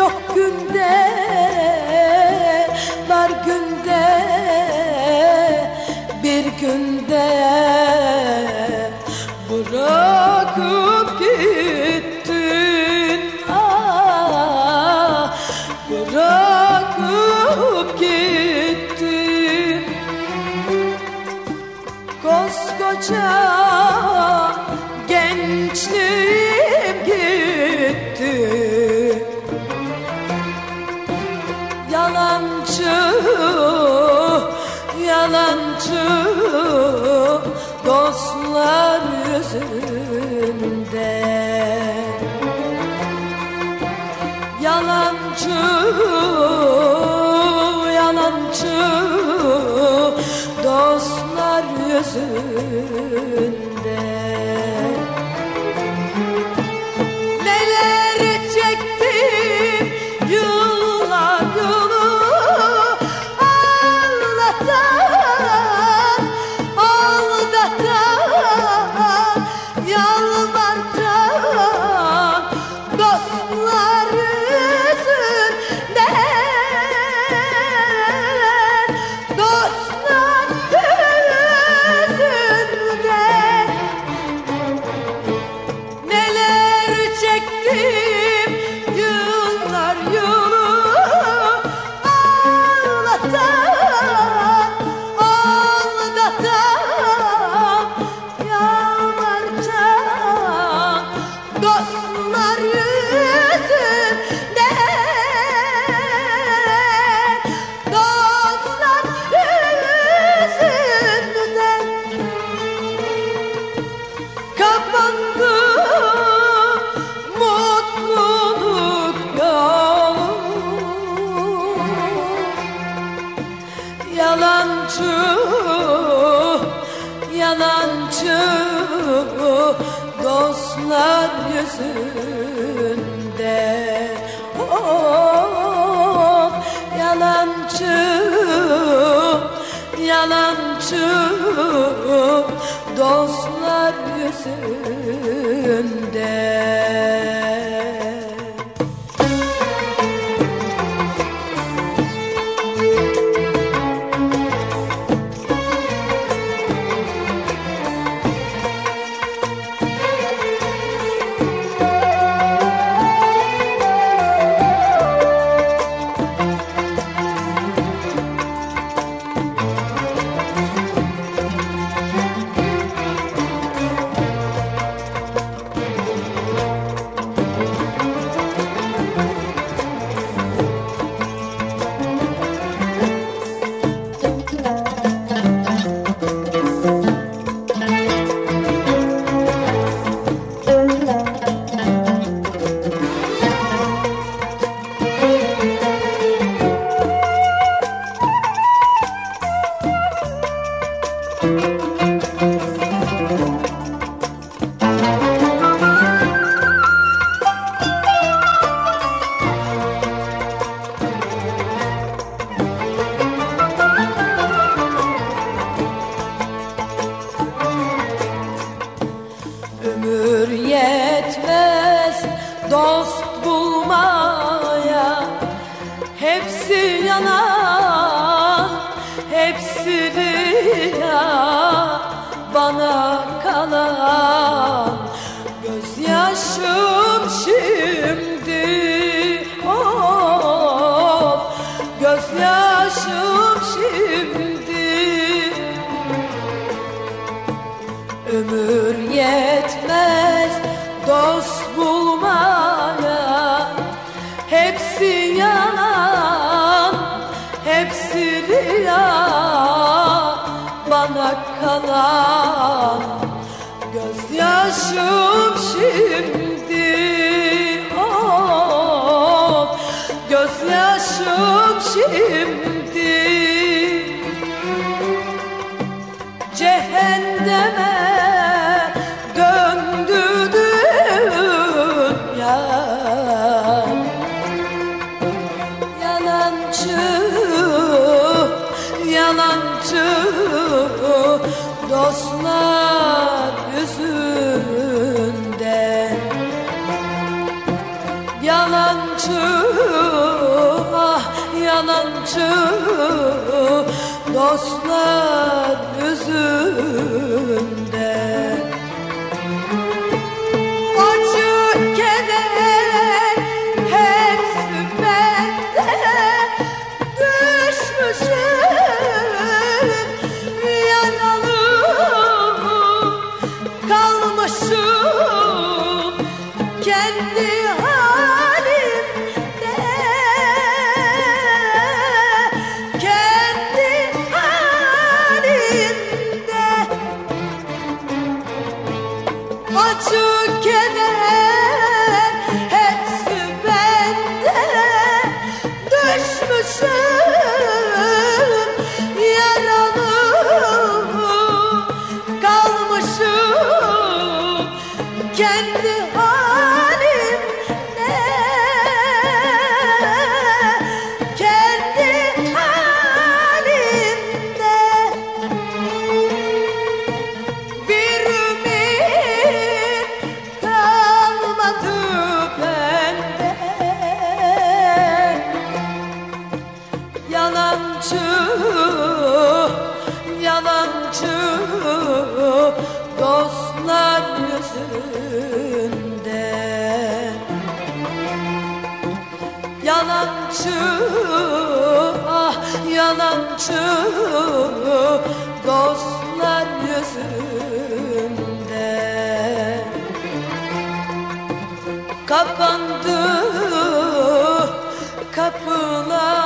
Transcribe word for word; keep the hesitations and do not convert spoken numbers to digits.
Çok günde, dar günde, bir günde bırakıp gittin, ah, bırakıp gittin. Koskoca gençliğim gitti, yalancı, yalancı dostlar yüzünden. Yalancı, yalancı dostlar yüzünden. Neler çektim yıllar yılı, ağlatan, aldatan, yalvartan dostlar yüzünden, dostlar yüzünden. Neler çektim yıllar yılı, ağlatan, aldatan, yalvartan dostlar yüzünden, dostlar yüzünden. Kapandı mutluluk yolu, yalancı, yalancı dostlar yüzünden. Oh, yalancı, yalancı dostlar yüzünden. Ömür yetmez dost bulmaya, hepsi yalan, hepsi rüya. Bana kalan gözyaşım şimdi, of, gözyaşım şimdi. Ömür yetmez dost bulmaya, hepsi yalan, hepsi rüya. Bana kalan gözyaşım şimdi, of, gözyaşım şimdi. Cehenneme döndü dünya, yalancı, yalancı dostlar yüzünden. Yalan Yalancı, ah yalancı, dostlar yüzünden. Acı keder hepsi bende, düşmüşüm yaralı, kalmışım kendi halimde, kendi halimde. Acı keder hepsi bende, düşmüşüm yaralı, kalmışım kendi halimde, kendi halimde. Bir ümit kalmadı bende, yalancı, yalancı, dostlar yüzünden. Yalancı, ah yalancı, dostlar yüzünden. Kapandı kapılar